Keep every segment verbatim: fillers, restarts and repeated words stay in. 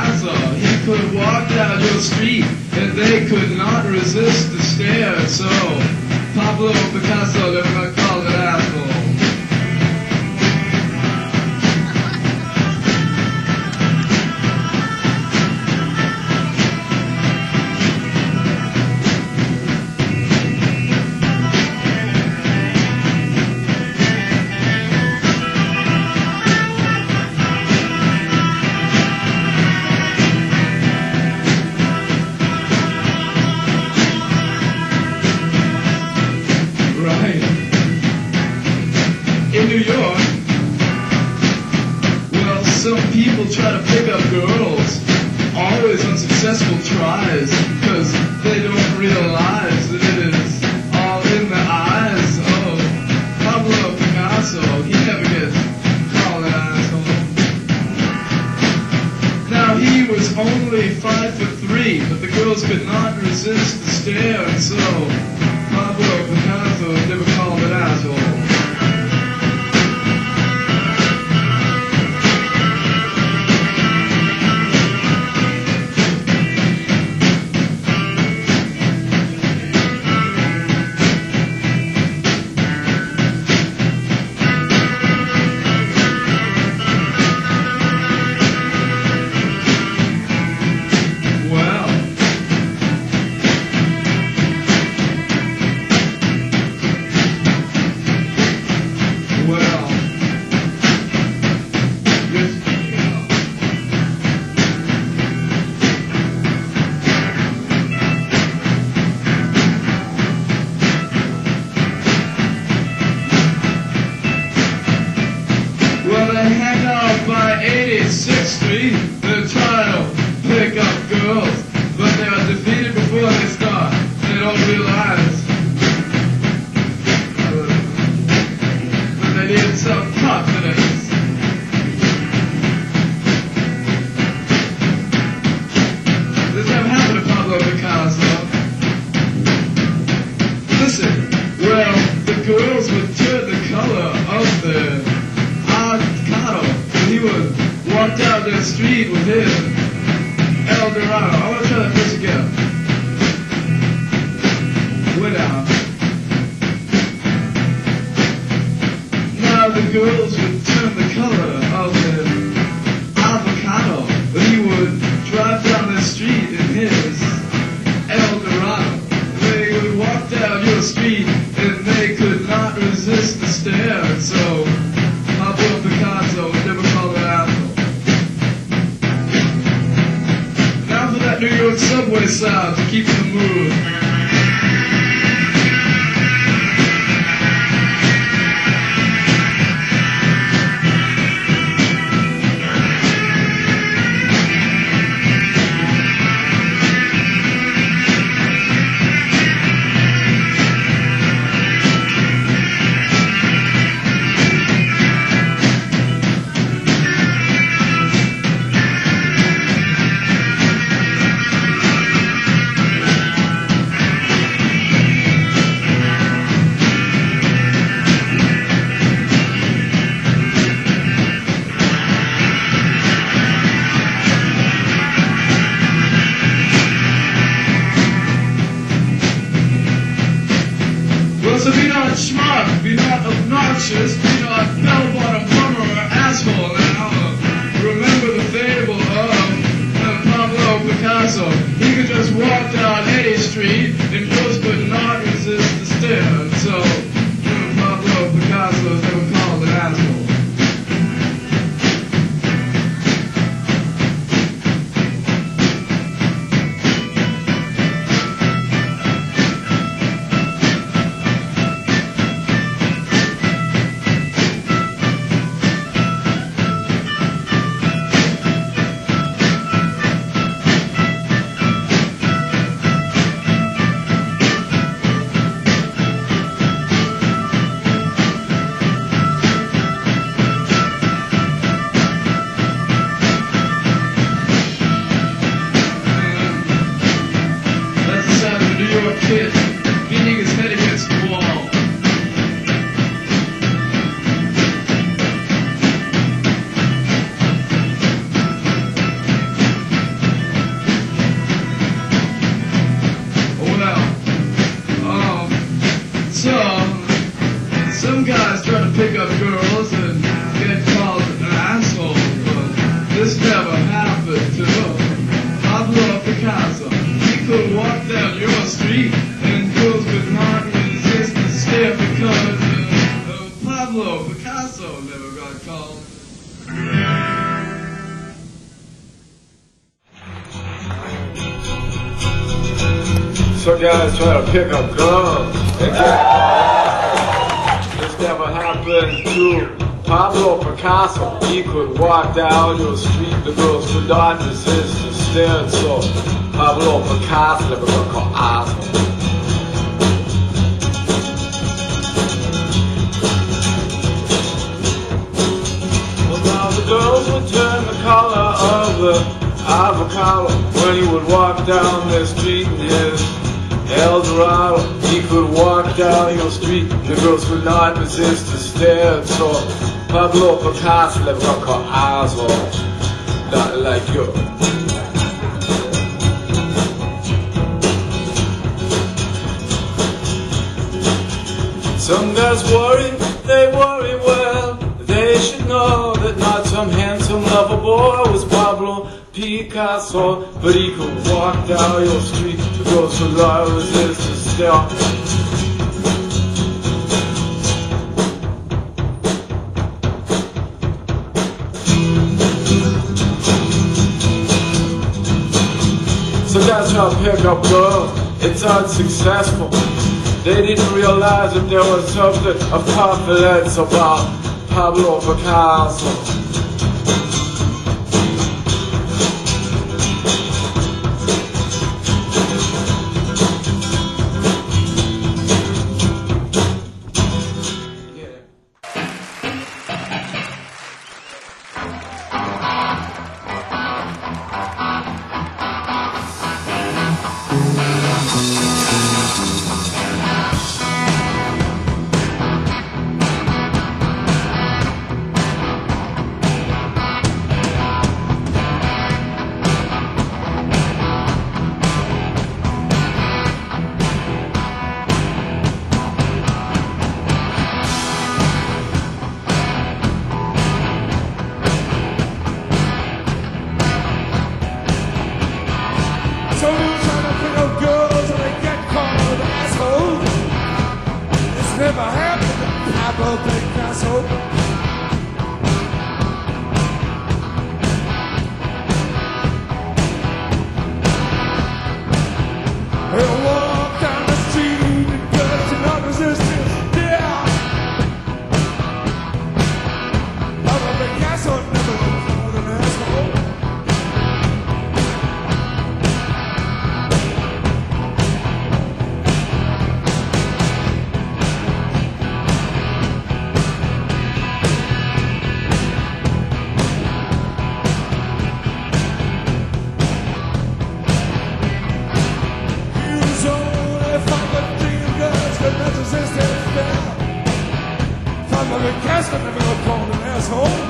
Picasso. He could walk down your street and they could not resist the stare. So Pablo Picasso never called an asshole. In New York, well, some people try to pick up girls, always unsuccessful tries, because they don't realize that it is all in the eyes of Pablo Picasso. He never gets called an asshole. Now, he was only five foot three, but the girls could not resist the stare, and so Pablo Picasso was never called an asshole. eighty-sixth Street, they're trying to pick up girls, but they are defeated before they start. They don't realize that they need some confidence. This never happened to Pablo Picasso. Listen, well, the girls would turn the color of their avocado. He would walk down the street with his El Dorado. I want to try that first again. Way down. Now the girls would turn the color of the avocado, but he would drive down the street in his El Dorado. They would walk down your street and they could not resist the stare, and so Pablo Picasso was never called an asshole. Now for that New York subway sound to keep in the mood. So be not smart, be not obnoxious, be not bell-bottom bummer or asshole. Now uh, remember the fable of uh, Pablo Picasso. He could just walk down any street and girls could not resist the stare. And so uh, Pablo Picasso is never called an asshole. this never happened to Pablo Picasso. He could walk down your street and girls would not resist the stare because uh, uh, Pablo Picasso never got called. So guys try to pick up girls. This never happened to Pablo Picasso. He could walk down your street, the girls would not resist the stare. So Pablo Picasso never got called asshole. Well now the girls would turn the color of the avocado when he would walk down the street in his El Dorado. He could walk down your street, the girls would not resist the stare. So Pablo Picasso never got called asshole, not like you. Some guys worry, they worry well. They should know that not some handsome lover boy was Pablo Picasso, but he could walk down your street, the girls would not resist the stare. So guys try to pick up girls, it's unsuccessful. They didn't realize that there was something of confidence about Pablo Picasso. So you trying to pick up girls and they get called asshole. It's never happened to Pablo Picasso. He'll walk down the street and girls do not resist it. Yeah. Pablo Picasso never was called an asshole. Picasso never got called an asshole.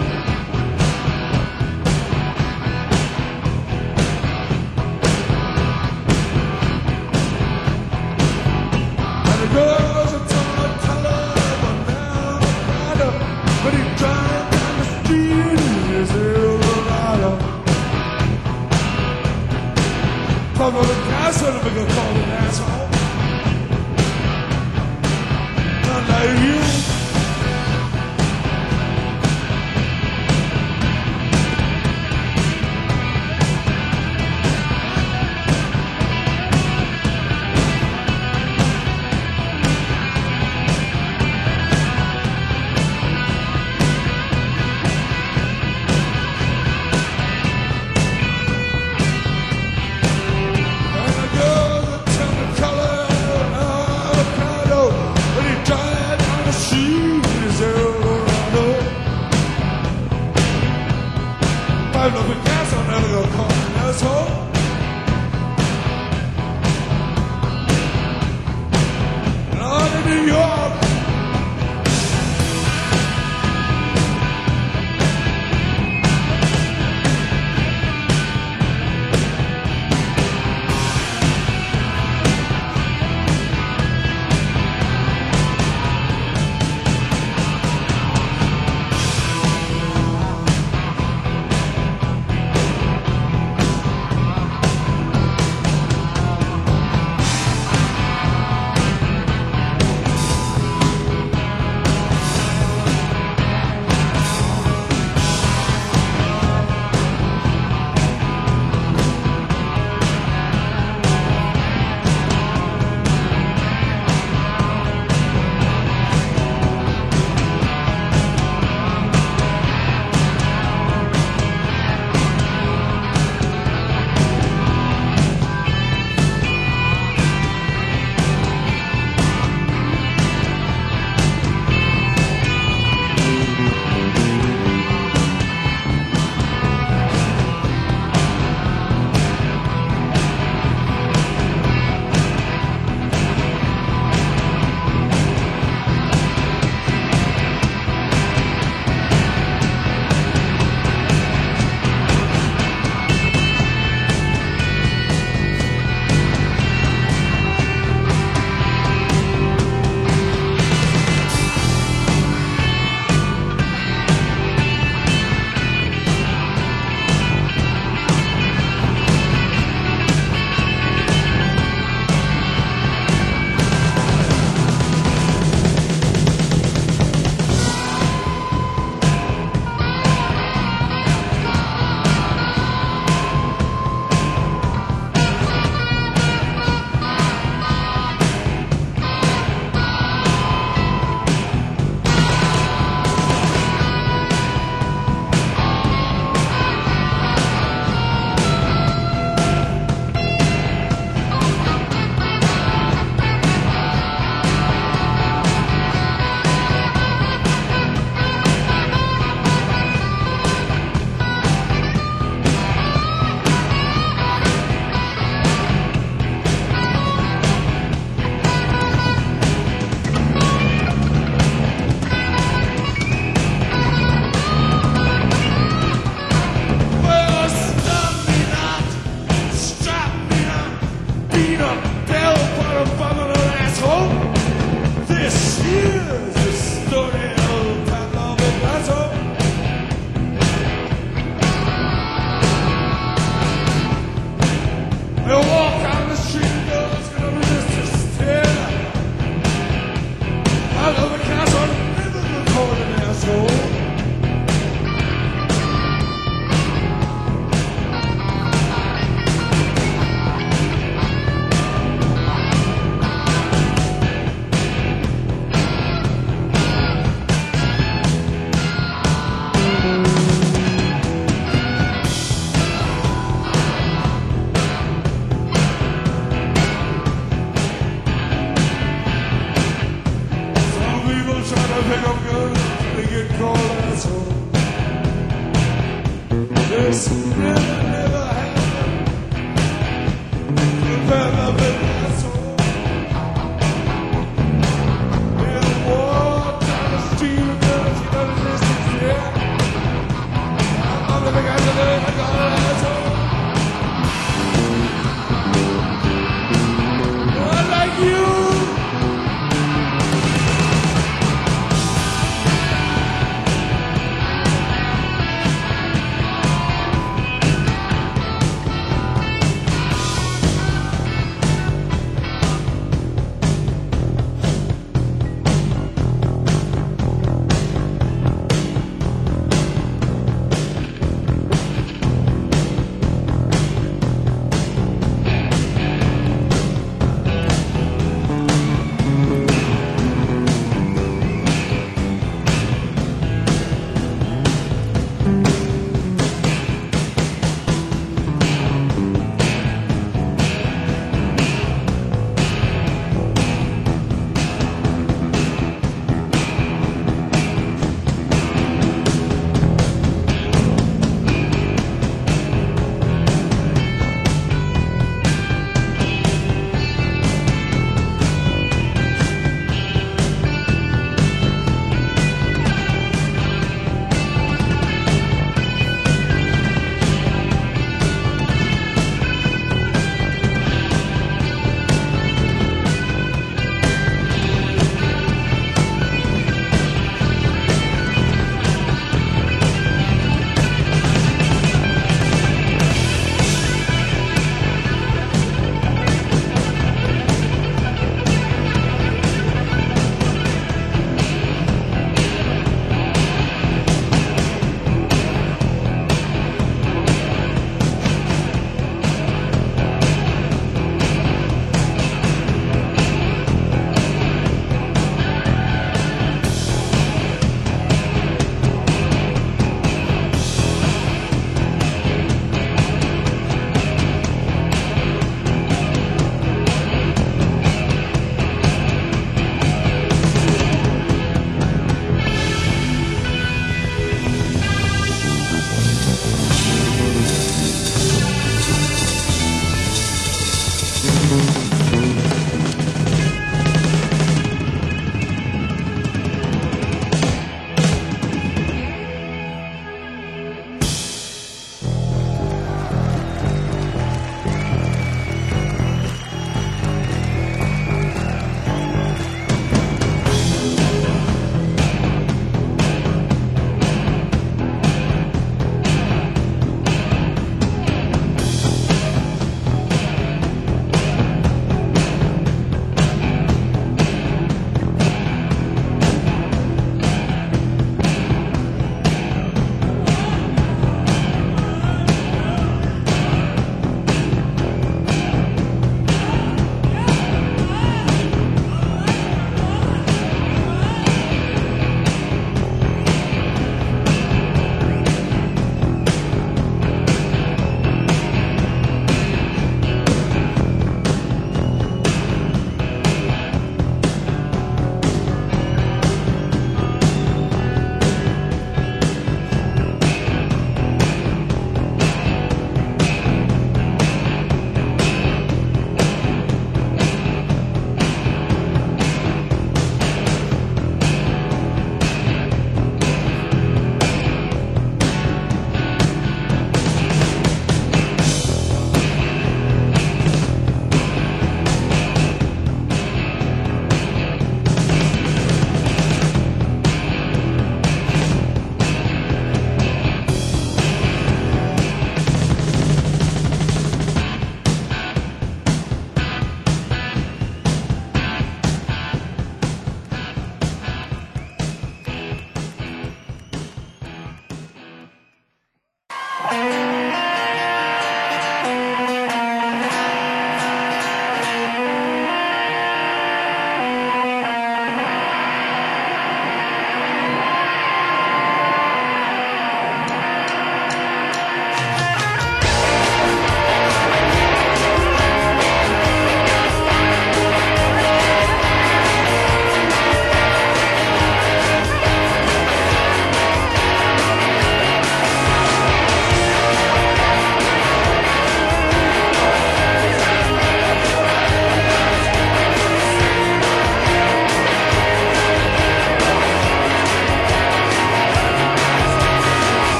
And the girls are telling color, but now matter. But he drive down the street in his Eldorado. Pablo Picasso never got called an asshole. Not like you. Pablo Picasso never got called an asshole. Not in New York.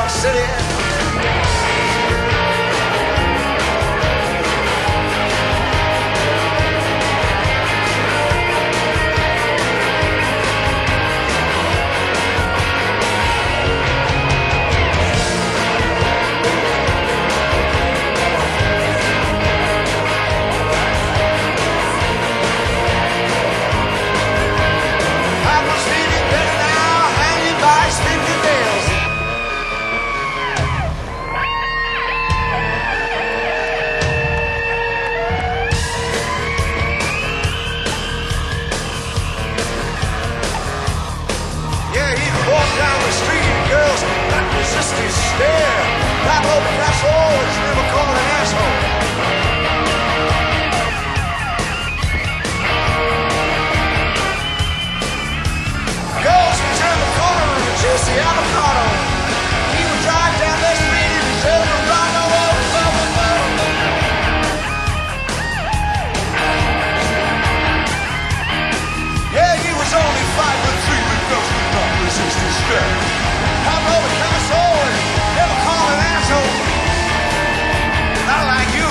York City. Pablo Picasso was never called an asshole. Girls would turn the corner and chase the avocado. He would drive down the street in his Eldorado. Yeah, he was only five foot three, but girls could not resist his stare. Pablo Picasso was never called an asshole. Not like you.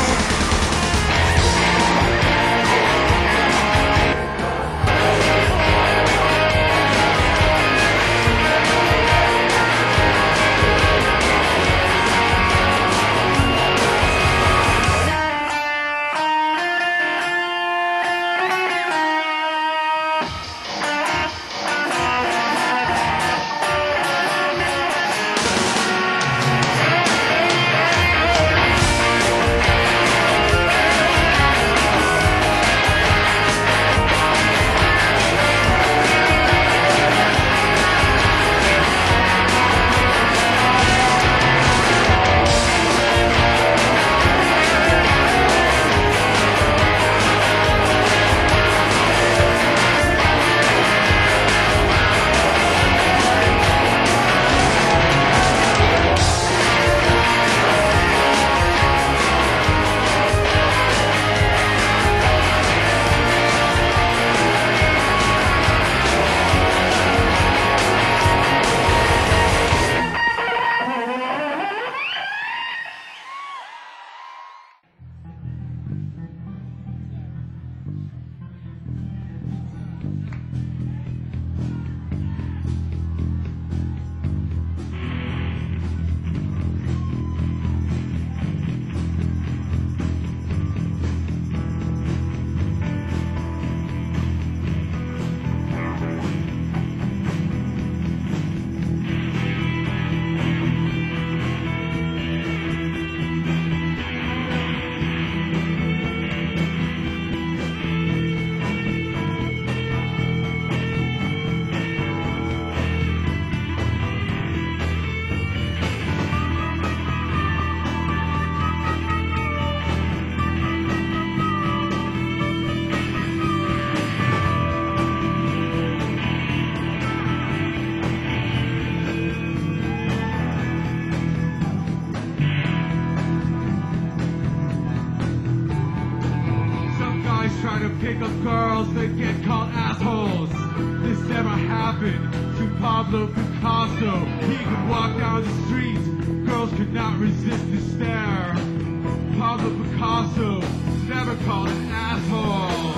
Try to pick up girls, they get called assholes. This never happened to Pablo Picasso. He could walk down the street, girls could not resist his stare. Pablo Picasso never called an asshole.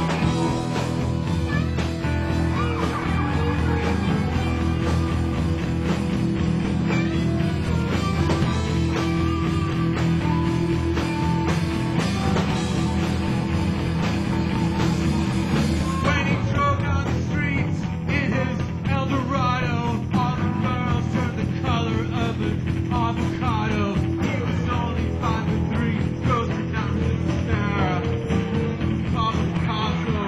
Avocado, he was only five foot three, girls could not resist his stare. Pablo Picasso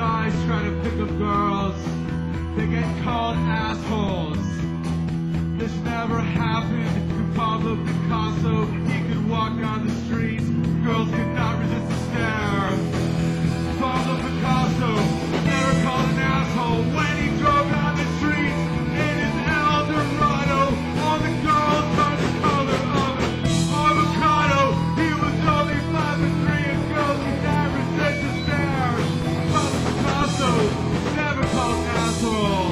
guys trying to pick up girls, they get called assholes. This never happened to Pablo Picasso. He could walk down the street, girls could not resist the stare. Pablo Picasso never called an asshole when he drove down the street in his Eldorado. All the girls turned the color of an avocado. He was only five and three, and girls could not resist the stare. Pablo Picasso never called an asshole.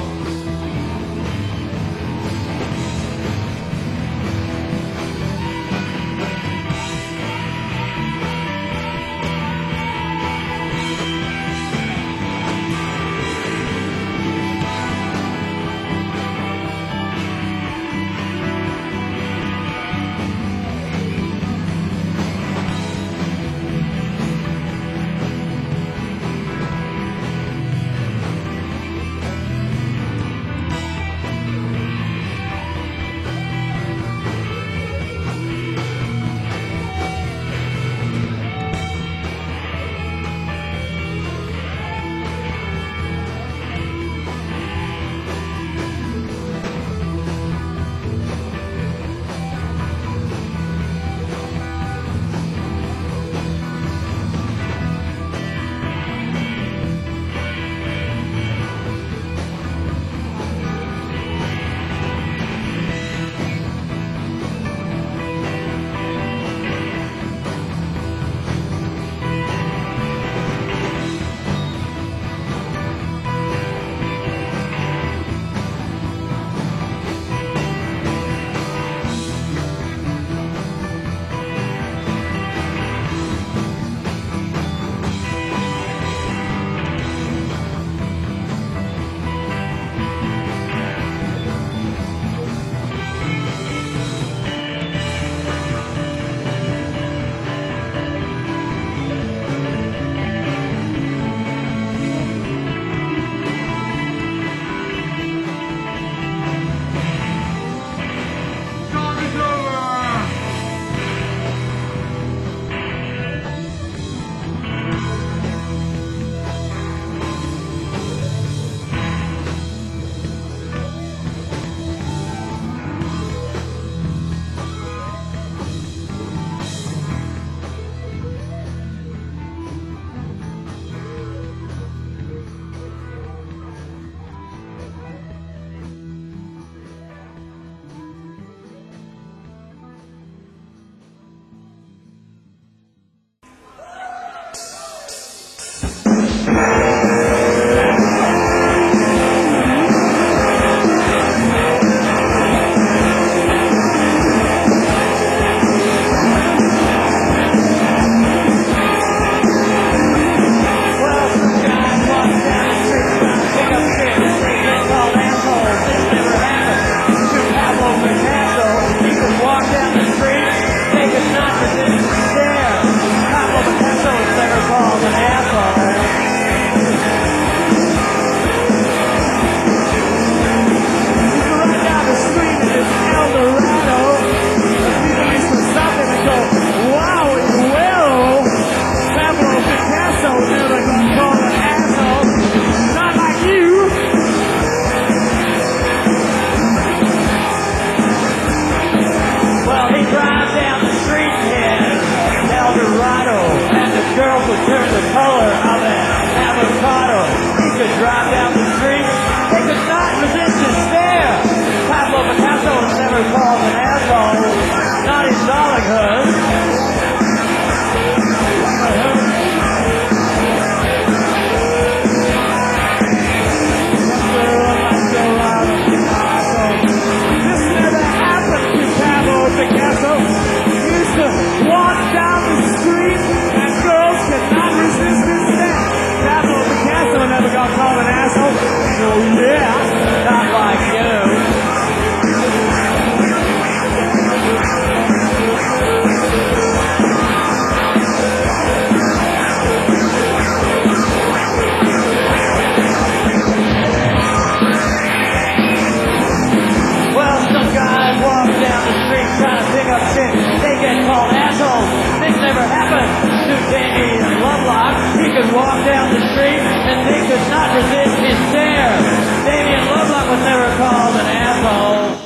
Walk down the street and think could not resist his stare. Damien Lovelock was never called an asshole.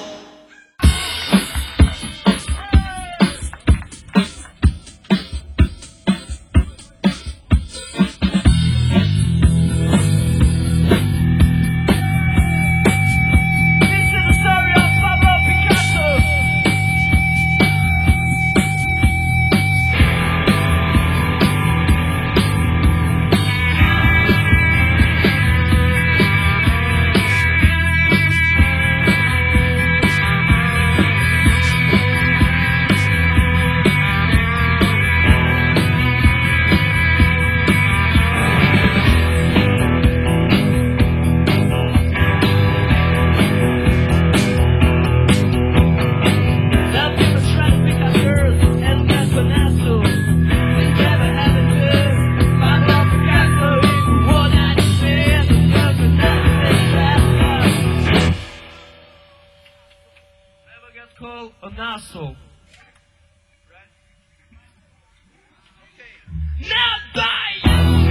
Called an asshole. Right? Okay. Not by you!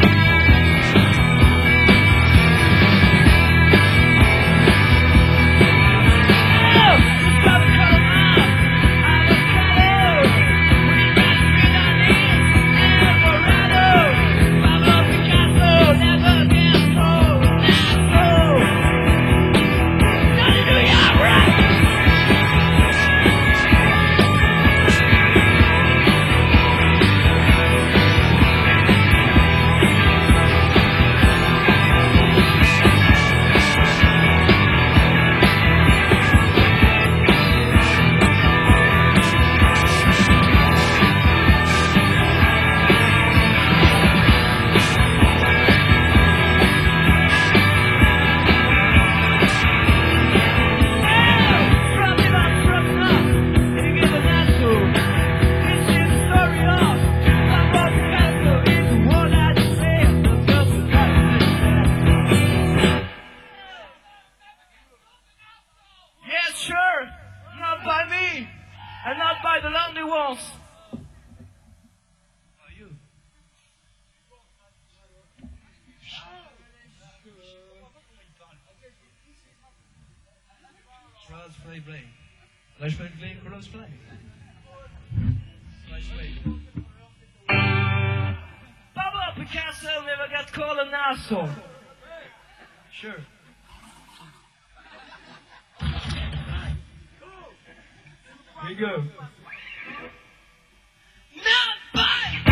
And not by the lonely ones. By you. Charles Play Play. Let's play play, cross play. Let's play. Pablo Picasso never got called an asshole. Sure. Here you go. Not by.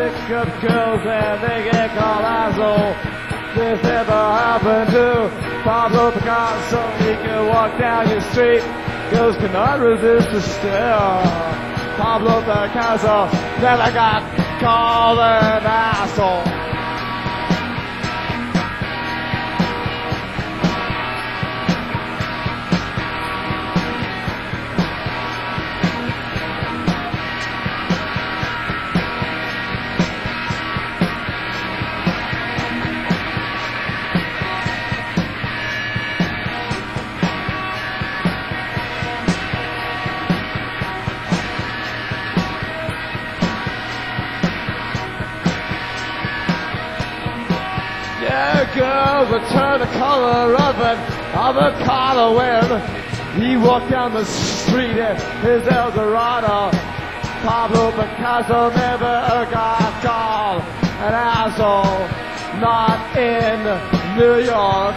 pick up girls and they get called asshole. This never happened to Pablo Picasso. He could walk down your street, girls cannot resist the stare. Pablo Picasso never got called an asshole. Girls would turn the color of an avocado when he walked down the street in his Eldorado. Pablo Picasso never got called an asshole, not in New York.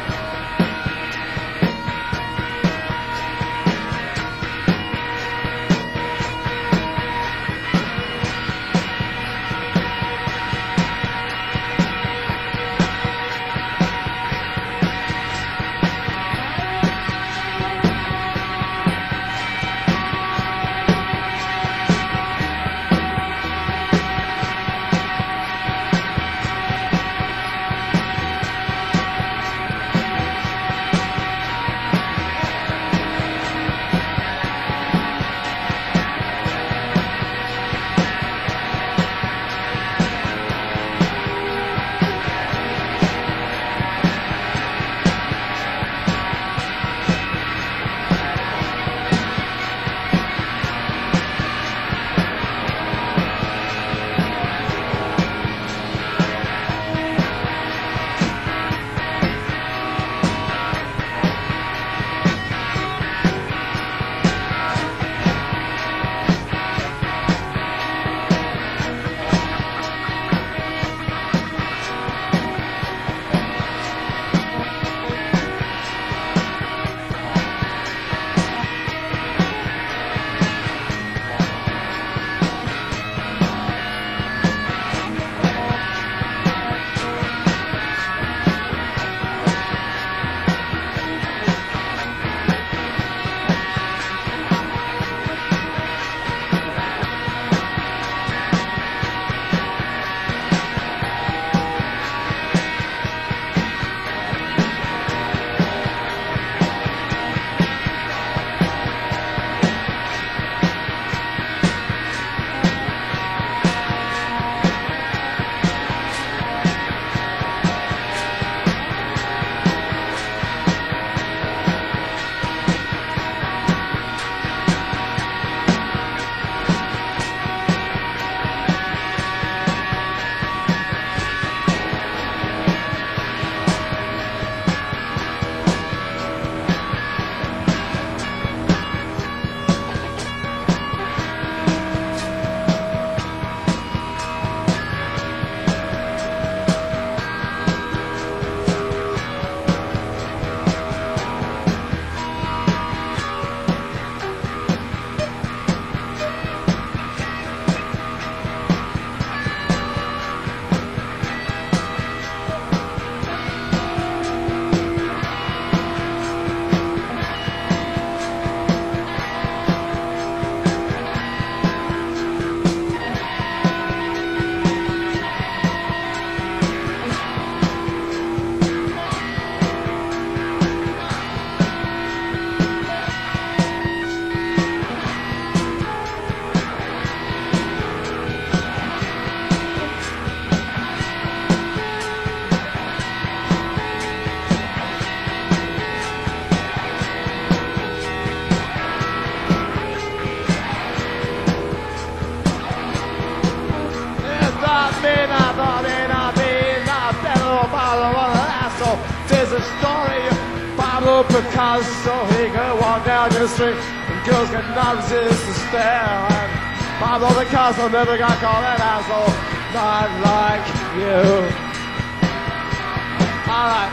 There's a story of Pablo Picasso. He could walk down your street and girls could not resist the stare. And Pablo Picasso never got called an asshole, not like you. All right.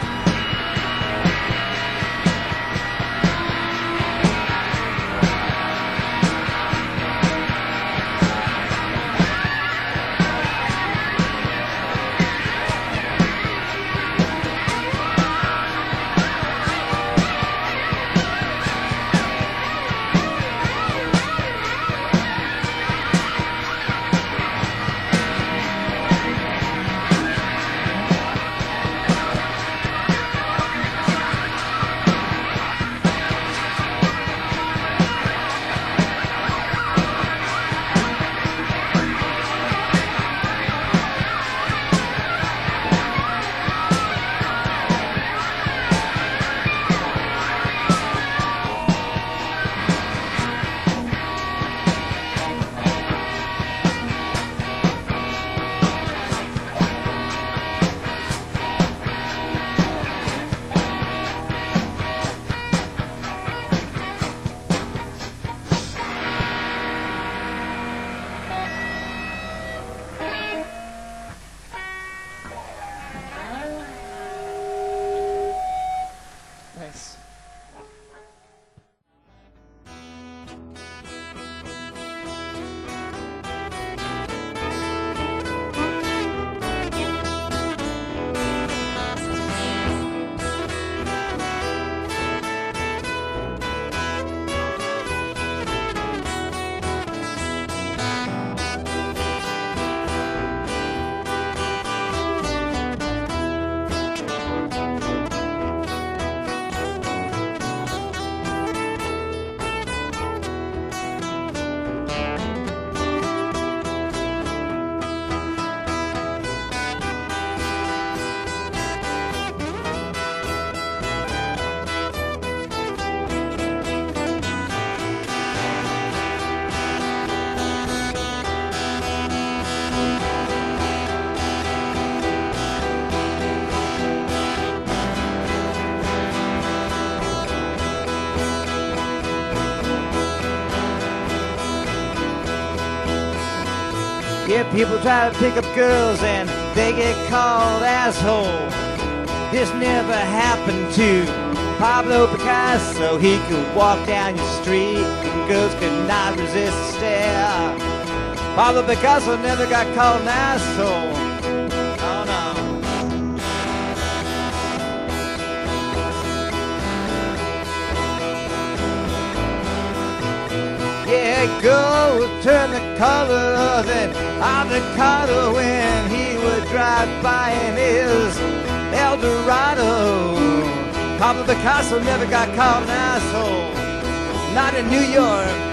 Yeah, people try to pick up girls and they get called asshole. This never happened to Pablo Picasso. He could walk down your street and girls could not resist the stare. Pablo Picasso never got called an asshole. Oh no. Yeah, gold turn the color of an avocado when he would drive by in his El Dorado. Pablo Picasso never got called an asshole. Not in New York.